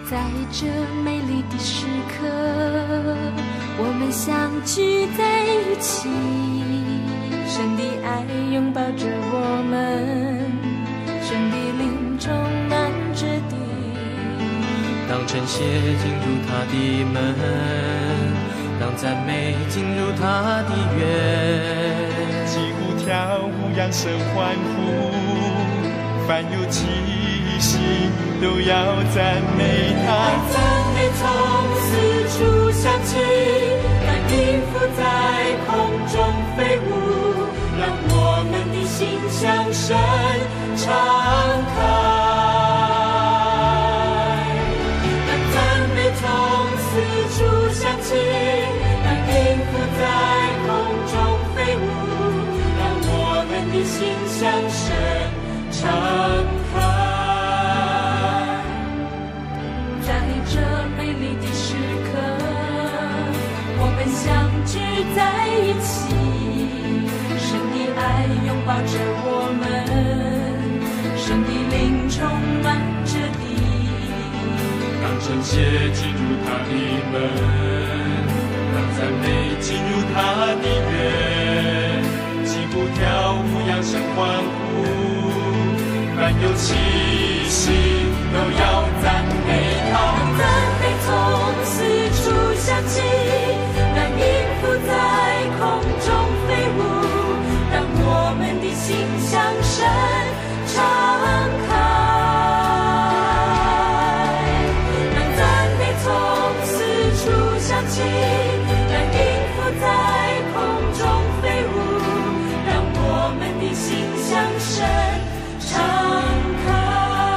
在这美丽的时刻，我们相聚在一起，神的爱拥抱着我们，神的灵充满着地。 当晨曦进入他的门，让赞美进入他的园， 击鼓跳舞扬声欢呼，凡有气息都要赞美他。 赞美从四处响起，让音符在空中飞舞，让我们的心向神敞开。让赞美从四处响起，让音符在空中飞舞，让我们的心向神敞开。 相聚在一起，神的爱拥抱着我们，神的灵充满着地。 让晨曦进入他的门，让赞美进入他的园，击鼓跳舞扬声欢呼，凡有气息都要赞美他。 赞美从四处响起，在空中飞舞，让我们的心向神敞开。让赞美从四处响起，让音符在空中飞舞，让我们的心向神敞开。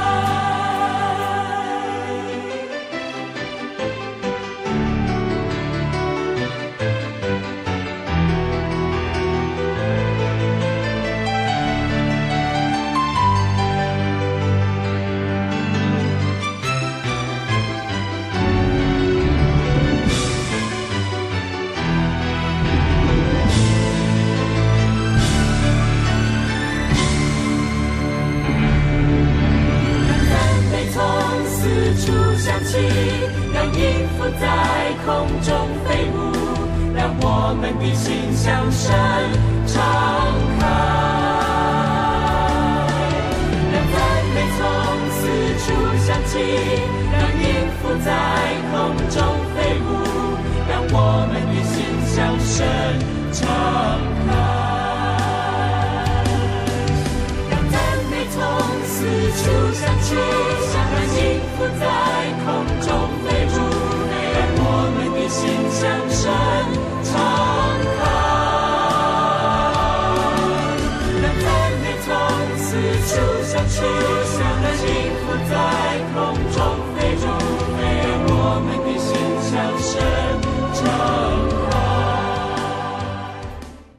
让音符在空中飞舞，让我们的心向神敞开。让赞美从四处响起，让音符在空中飞舞，让我们的心向神敞开。让赞美从四处响起，让音符在空中飞舞，让我们的心向神敞开。